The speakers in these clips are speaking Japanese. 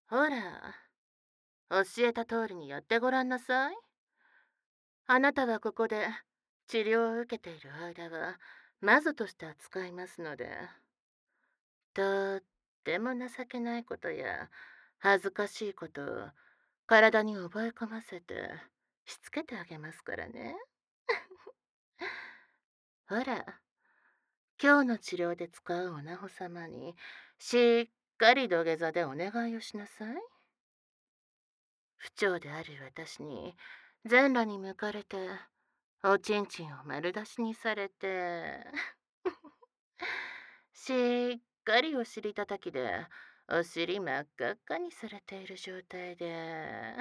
ほら、教えた通りにやってごらんなさい。あなたはここで治療を受けている間は、魔女として扱いますので、とっても情けないことや恥ずかしいことを体に覚え込ませてしつけてあげますからね。ほら、今日の治療で使うおなほ様にしっかり土下座でお願いをしなさい。不調である私に全裸に向かれておちんちんを丸出しにされてしっかりお尻叩きでお尻真っ赤っかにされている状態で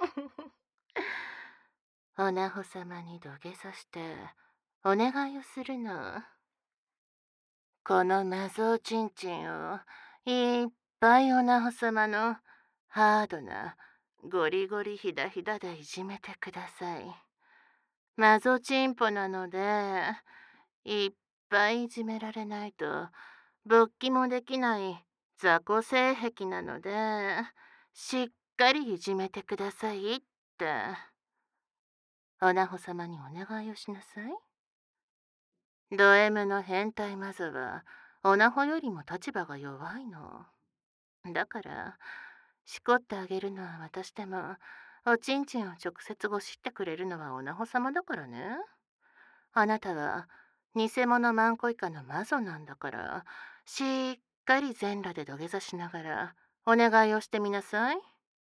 おなほ様に土下座してお願いをするの。この謎おちんちんをいっぱいおなほ様のハードなゴリゴリひだひだでいじめてください。マゾチンポなので、いっぱいいじめられないと勃起もできない雑魚性癖なので、しっかりいじめてくださいって、おなほ様にお願いをしなさい。ド M の変態マゾは、おなほよりも立場が弱いの。だから、しこってあげるのは私でも、おちんちんを直接ごしってくれるのはおなほ様だからね。あなたは、偽物万個以下の魔女なんだから、しっかり全裸で土下座しながら、お願いをしてみなさい。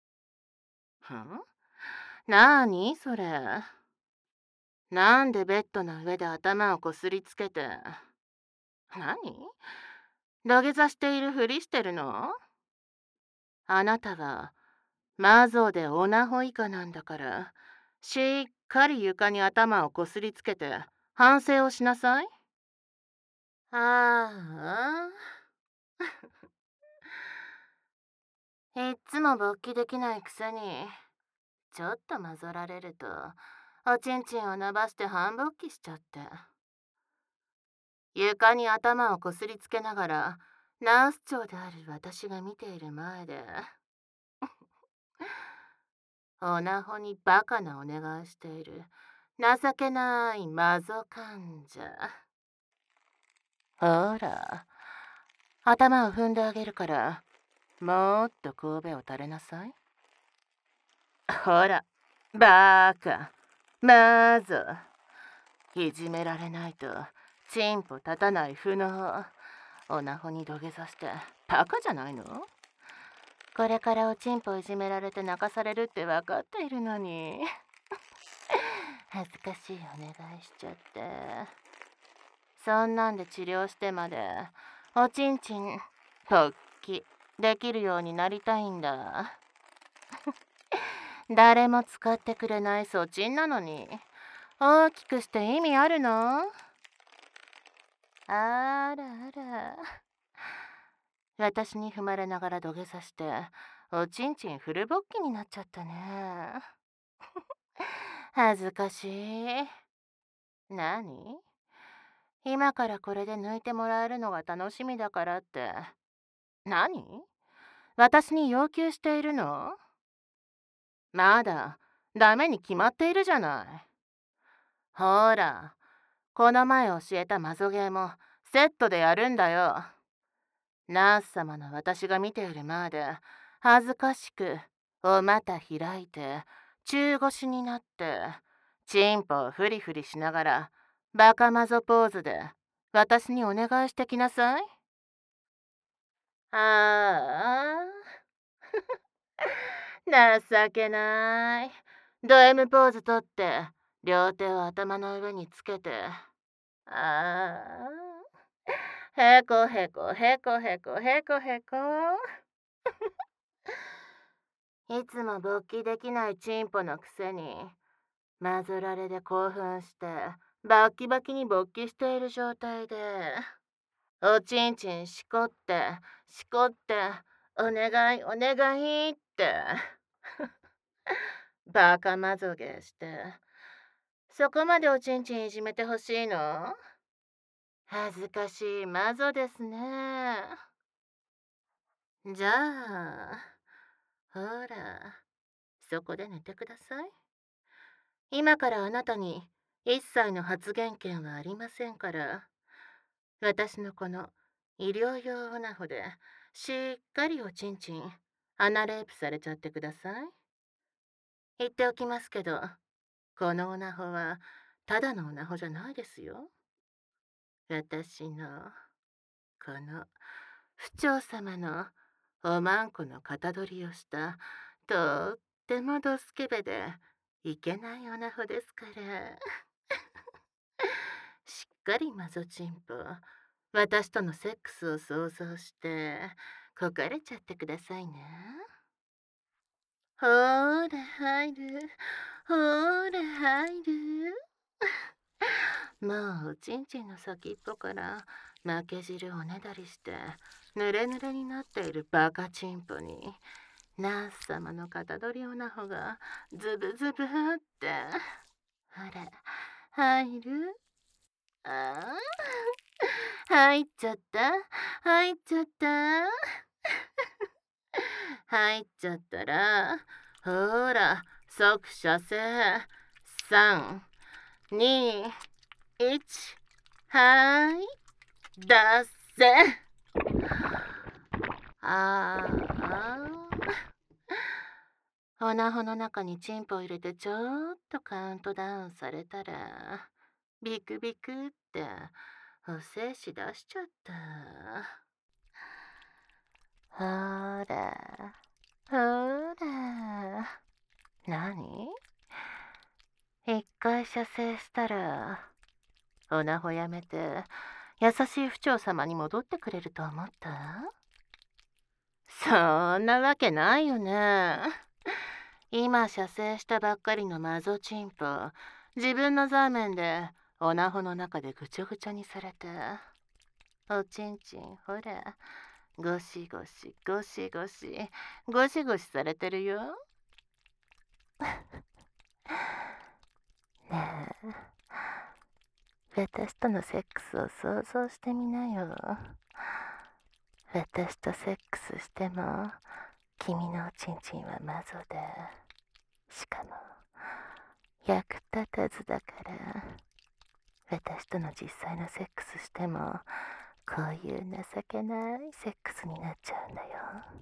なーにそれ。なんでベッドの上で頭をこすりつけて。何土下座しているふりしてるの？あなたは、魔女でオナホ以下なんだから、しっかり床に頭をこすりつけて、反省をしなさい。ああ。いっつも勃起できないくせに、ちょっと混ざられると、おちんちんを伸ばして半勃起しちゃって。床に頭をこすりつけながら、ナース長である私が見ている前で、オナホにバカなお願いしている、情けないマゾ患者。ほら、頭を踏んであげるから、もっと神戸を垂れなさい。ほら、バーカ、まず、いじめられないと、チンポ立たない不能。おなほに土下座して、バカじゃないの？これからおちんぽいじめられて泣かされるって分かっているのに。恥ずかしいお願いしちゃって。そんなんで治療してまで、おちんちん、勃起、できるようになりたいんだ。誰も使ってくれないそちんなのに、大きくして意味あるの？あらあら。私に踏まれながら土下座して、おちんちんフル勃起になっちゃったね。恥ずかしい。何？今からこれで抜いてもらえるのが楽しみだからって。何？私に要求しているの？まだ、ダメに決まっているじゃない。ほら、この前教えたマゾゲーもセットでやるんだよ。ナース様の私が見ているまで、恥ずかしく、お股開いて、中腰になって、チンポをフリフリしながら、バカマゾポーズで、私にお願いしてきなさい。ああ、情けない。ド M ポーズとって、両手を頭の上につけて、ああ、へこへこへこへこへこへこ。いつも勃起できないチンポのくせに、マゾられで興奮して、バッキバキに勃起している状態で、おちんちんしこって、しこって、お願いお願いって、バカマゾゲーして、そこまでおちんちんいじめてほしいの？恥ずかしいマゾですね。じゃあ、 ほら、そこで寝てください。今からあなたに一切の発言権はありませんから、私のこの医療用オナホでしっかりおちんちんアナレープされちゃってください。言っておきますけど、このオナホはただのオナホじゃないですよ。私のこの府長様のおまんこの型取りをしたとってもドスケベでいけないオナホですから。しっかりマゾチンポ、私とのセックスを想像してこかれちゃってくださいね。ほーら入る、ほーら入る。もうおちんちんの先っぽから負け汁をねだりしてぬれぬれになっているバカチンポにナース様の型取りオナホがズブズブって。ほら入る。ああ、入っちゃった、入っちゃった。入っちゃったら、ほーら、即射精。3、2、1、はい、出せ。ああ、オナホの中にチンポ入れてちょっとカウントダウンされたら、ビクビクってお精子出しちゃった。ほら、ほら。何？一回射精したら、オナホやめて、優しい府長様に戻ってくれると思った？そんなわけないよね。今射精したばっかりのマゾチンポ、自分のザーメンでオナホの中でぐちゃぐちゃにされて、おちんちんほら、ゴシゴシゴシゴシゴシゴシされてるよ。ねえ、私とのセックスを想像してみなよ。私とセックスしても君のおちんちんはマゾで、しかも役立たずだから、私との実際のセックスしてもこういう情けないセックスになっちゃうんだよ。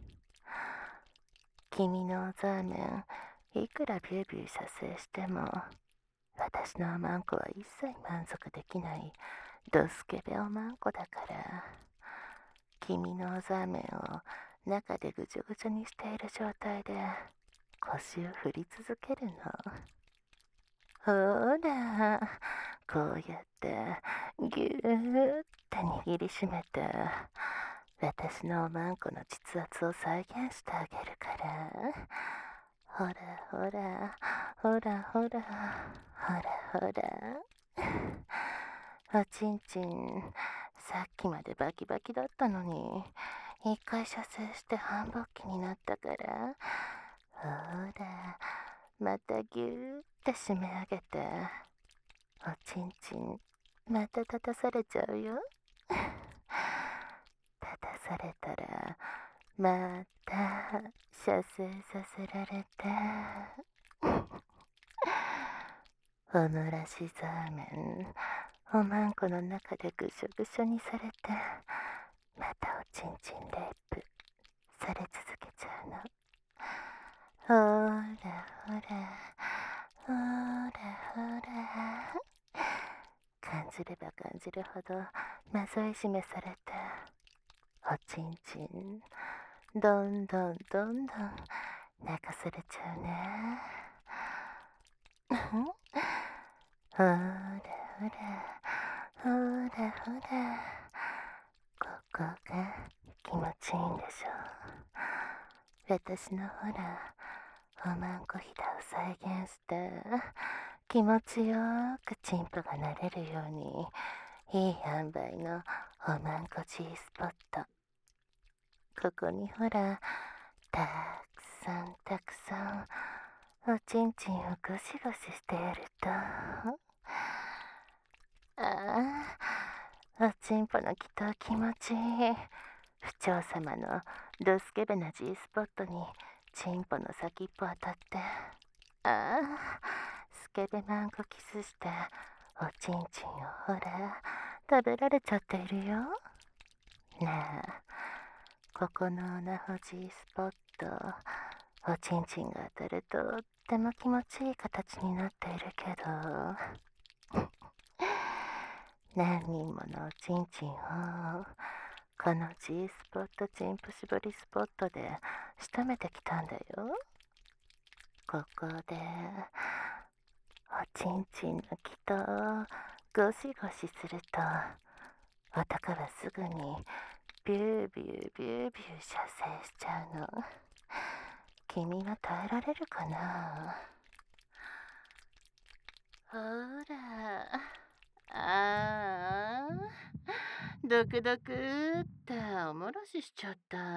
君のザーメンいくらビュービュー射精しても私のおまんこは一切満足できないドスケベおまんこだから、君のザーメンを中でぐちゃぐちゃにしている状態で腰を振り続けるの。ほら、こうやってぎゅーって握りしめて私のおまんこの実圧を再現してあげるから。ほらほら、ほらほら、ほらほら。おちんちん、さっきまでバキバキだったのに、一回射精して半勃起になったから、ほら、またぎゅーって締め上げて、おちんちん、また立たされちゃうよ。立たされたら、また射精させられて、おもらしザーメン、おまんこの中でぐしょぐしょにされて、またおちんちんレイプされ続けちゃうの。ほらほら、ほらほら。感じれば感じるほどまぞいじめされて、おちんちんどんどんどんどん泣かされちゃうね。ほらほら、ほらほら、ここが気持ちいいんでしょ。私のほら、おまんこひだを再現して気持ちよくチンポがなれるように、いい塩梅のおまんこ G スポット。ここにほら、たくさんたくさんおちんちんをゴシゴシしてやると、ああ、おちんぽのきと気持ちいい。府長様のドスケベな G スポットにチンポの先っぽ当たって、ああ、スケベマンコキスして、おちんちんをほら、食べられちゃっているよ。ねえ、ここのオナホ G スポット、おちんちんが当たるとっても気持ちいい形になっているけど、何人ものおちんちんを、この G スポットチンプ絞りスポットで仕留めてきたんだよ。ここで、おちんちんの気とゴシゴシすると、男はすぐにビュービュービュービュー射精しちゃうの。君は耐えられるかな？ほら、あー、ドクドクーっておもろししちゃった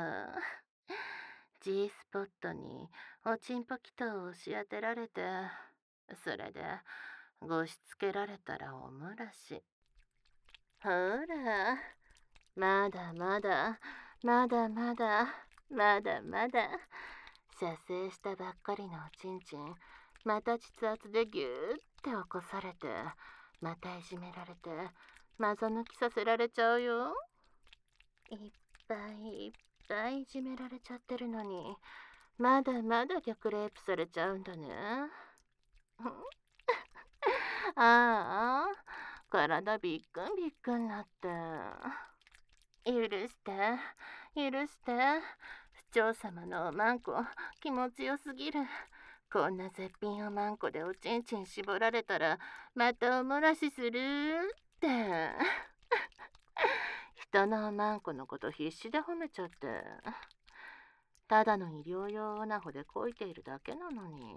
。G スポットにおちんぽきとを押し当てられて、それでごしつけられたらおもらし。ほら、まだまだ、まだまだ、まだまだ。射精したばっかりのおちんちん、また膣圧でギューって起こされて、またいじめられて、マゾ抜きさせられちゃうよ。いっぱいいっぱいいじめられちゃってるのに、まだまだ逆レイプされちゃうんだね。ああ、体びっくんびっくんなって。許して、許して。不長様のおまんこ、気持ちよすぎる。こんな絶品おまんこでおちんちん絞られたら、またおもらしするって。人のおまんこのこと必死で褒めちゃって。ただの医療用オナホでこいているだけなのに。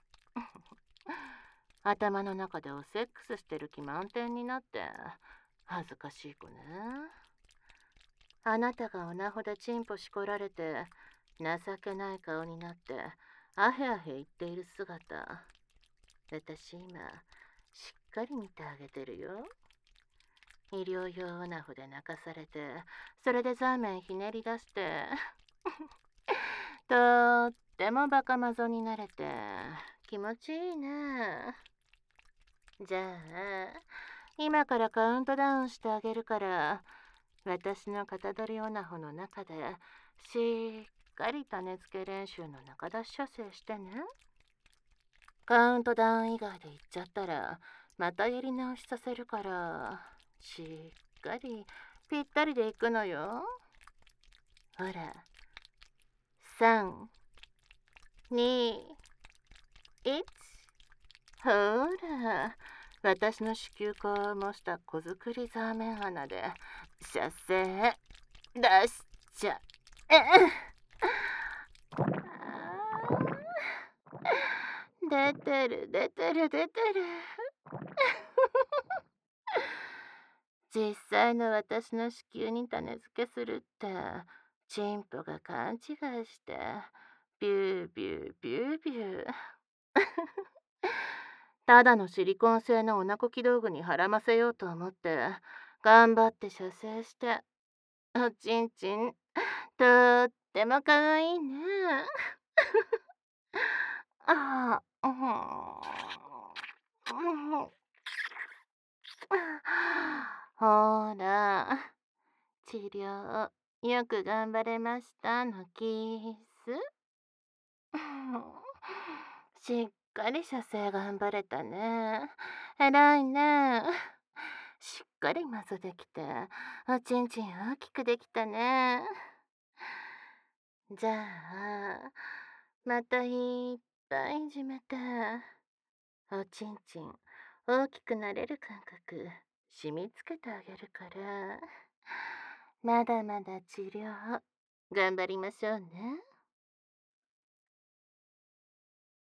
頭の中でおセックスしてる気満点になって、恥ずかしい子ね。あなたがオナホでチンポしこられて、情けない顔になって、アヘアヘ言っている姿。私今、しっかり見てあげてるよ。医療用オナホで泣かされて、それでザーメンひねり出して、とってもバカマゾになれて、気持ちいいね。じゃあ、今からカウントダウンしてあげるから、私の型取りオナホの中で、しっかり種付け練習の中出し射精してね。カウントダウン以外で言っちゃったら、またやり直しさせるから、しっかりぴったりでいくのよ。ほら、3、2、1。ほら、私の子宮口を模した子作りザーメン穴で射精出しちゃ出てる出てる出てる。実際の私の子宮に種付けするってチンポが勘違いしてビュービュービュービュー。ただのシリコン製のおなこき道具にはらませようと思って頑張って射精しておちんちんとってもかわいいね。ああ、ほら、治療よく頑張れましたのキス。しっかり射精頑張れたね。偉いね。しっかりマゾできて、おちんちん大きくできたね。じゃあ、またいっぱいいじめて、おちんちん大きくなれる感覚、染みつけてあげるから、まだまだ治療、頑張りましょうね。